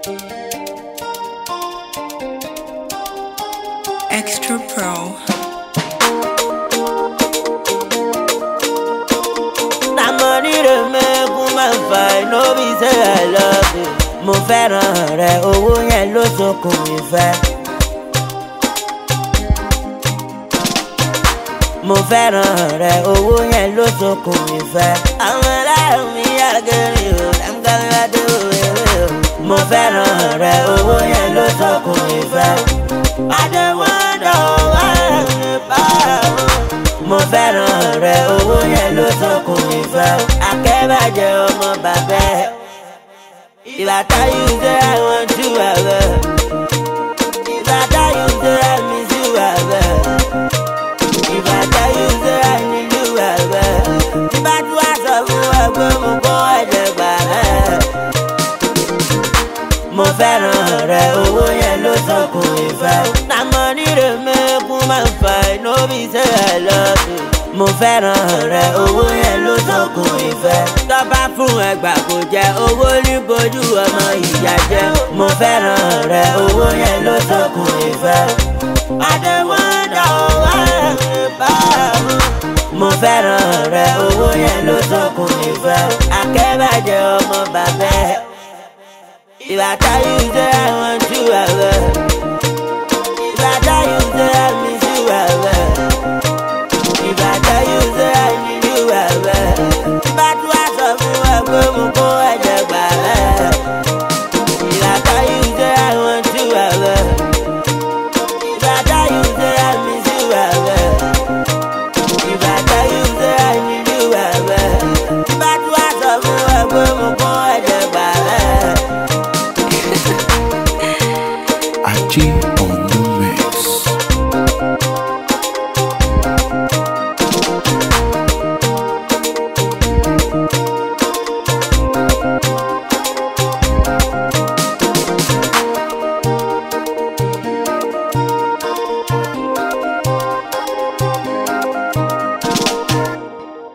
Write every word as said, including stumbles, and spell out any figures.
Extra Pro. Na money dey make woman fight, no be say I love you. Mo fẹ́ràn rẹ, owó yẹn ló sokùn ìfẹ́. Mo fẹ́ràn rẹ, owó yẹn ló sokùn ìfẹ́. Àwọn aláàrùn mi yàgẹ̀rì o, dáńgáwádé òwe o. Mo fẹ́ràn rẹ, owó yẹn ló sokùn ìfẹ́. Adéwọ́dọ̀ wà ní báwo. Mo fẹ́ràn rẹ, owó yẹn ló sokùn ìfẹ́. Akẹ́bàjẹ́ ọmọ bàbá ẹ̀. If I tell you say I want you, I will. If I tell you say I miss you, I will. If I tell you say I need you, I will. If I do ask of you, I will. Mo kọ́ ẹ̀jẹ̀ gbà ẹ́. Mo fẹ́ràn rẹ, owó yẹn ló sokùn ìfẹ́. Na money dey make woman fight, no be say I love you. Mo fẹ́ràn rẹ, owó yẹn ló sokùn ìfẹ́. Tọ́ba fún ẹgbà kò jẹ́ owó ní bojú ọmọ ìyá jẹ́. Mo fẹ́ràn rẹ, owó yẹn ló sokùn ìfẹ́. Adéwọ́dọ̀ wà ní báwo. Mo fẹ́ràn rẹ, owó yẹn ló sokùn ìfẹ́. Akẹ́bàjẹ́ ọmọ bàbá ẹ̀. If I tell you say I want